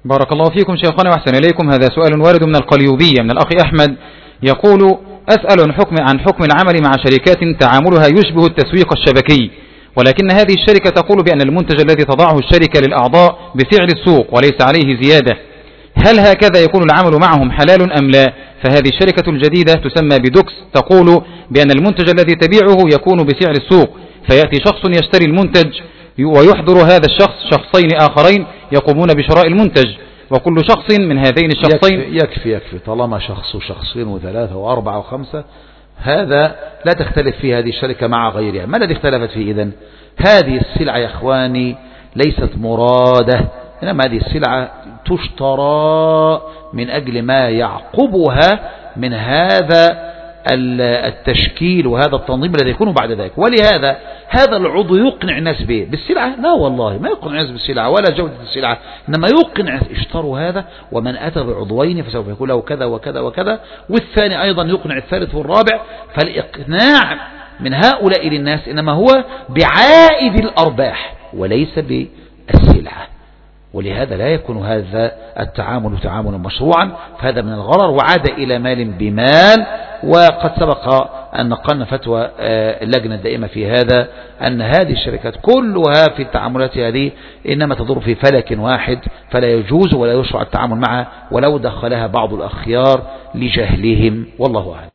بارك الله فيكم شيخنا وأحسن إليكم. هذا سؤال وارد من القليوبية من الأخ أحمد، يقول: أسأل عن حكم العمل مع شركات تعاملها يشبه التسويق الشبكي، ولكن هذه الشركة تقول بأن المنتج الذي تضعه الشركة للأعضاء بسعر السوق وليس عليه زيادة، هل هكذا يكون العمل معهم حلال أم لا؟ فهذه الشركة الجديدة تسمى بدوكس، تقول بأن المنتج الذي تبيعه يكون بسعر السوق، فيأتي شخص يشتري المنتج ويحضر هذا الشخص شخصين آخرين يقومون بشراء المنتج، وكل شخص من هذين الشخصين يكفي طالما شخص وشخصين وثلاثة وأربعة وخمسة، هذا لا تختلف فيه هذه الشركة مع غيرها. ما الذي اختلفت فيه إذن؟ هذه السلعة يا إخواني ليست مرادة، إنما هذه السلعة تشترى من أجل ما يعقبها من هذا التشكيل وهذا التنظيم الذي يكون بعد ذلك. ولهذا هذا العضو يقنع الناس بالسلعة؟ لا والله ما يقنع الناس بالسلعة ولا جودة السلعة، إنما يقنع اشتروا هذا، ومن أتى بعضوين فسوف يكون له كذا وكذا وكذا، والثاني أيضا يقنع الثالث والرابع. فالإقناع من هؤلاء للناس إنما هو بعائد الأرباح وليس بالسلعة، ولهذا لا يكون هذا التعامل تعاملا مشروعا، فهذا من الغرر وعاد إلى مال بمال. وقد سبق أن نقلنا فتوى اللجنة الدائمة في هذا، أن هذه الشركات كلها في التعاملات هذه إنما تدور في فلك واحد، فلا يجوز ولا يشرع التعامل معها ولو دخلها بعض الأخيار لجهلهم، والله أعلم.